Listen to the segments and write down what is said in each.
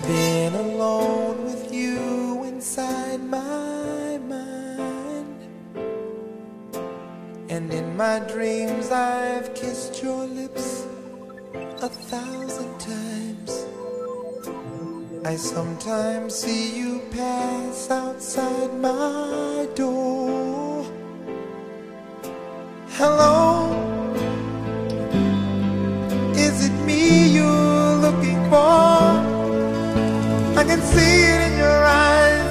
been alone with you inside my mind, and in my dreams I've kissed your lips 1,000 times. I sometimes see you pass outside my door. Hello, is it me you're looking for? I can see it in your eyes,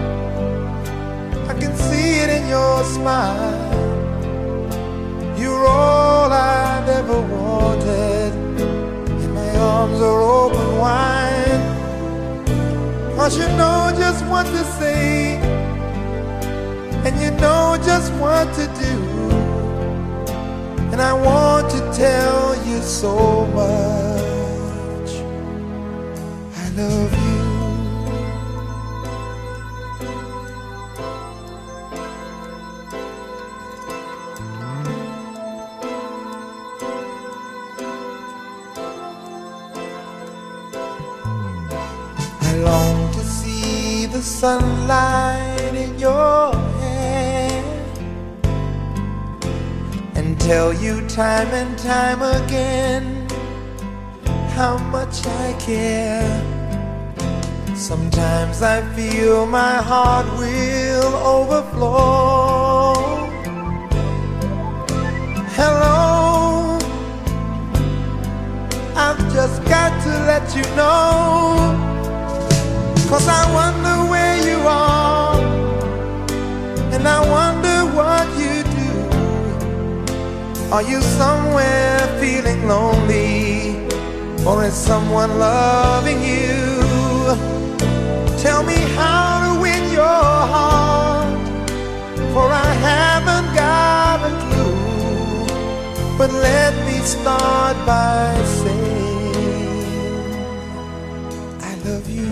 I can see it in your smile. You're all I've ever wanted, and my arms are open wide. 'Cause you know just what to say, and you know just what to do, and I want to tell you so much I love you. I long to see the sunlight in your hair and tell you time and time again how much I care. Sometimes I feel my heart will overflow. Hello, I've just got to let you know, 'cause I wonder where you are, and I wonder what you do. Are you somewhere feeling lonely, or is someone loving you? Tell me how to win your heart, for I haven't got a clue. But let me start by saying I love you.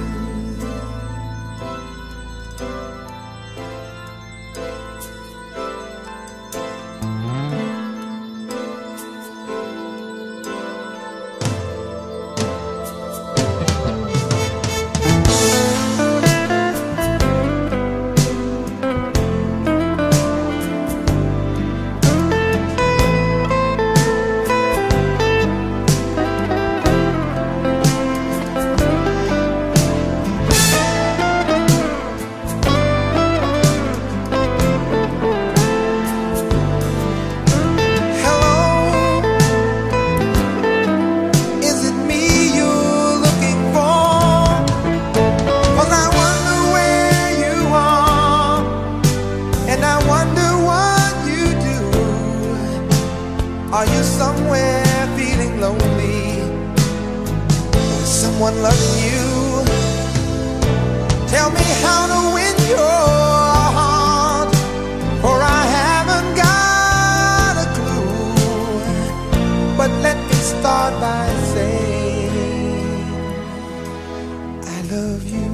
Are you somewhere feeling lonely? Is someone loving you? Tell me how to win your heart, for I haven't got a clue. But let me start by saying I love you.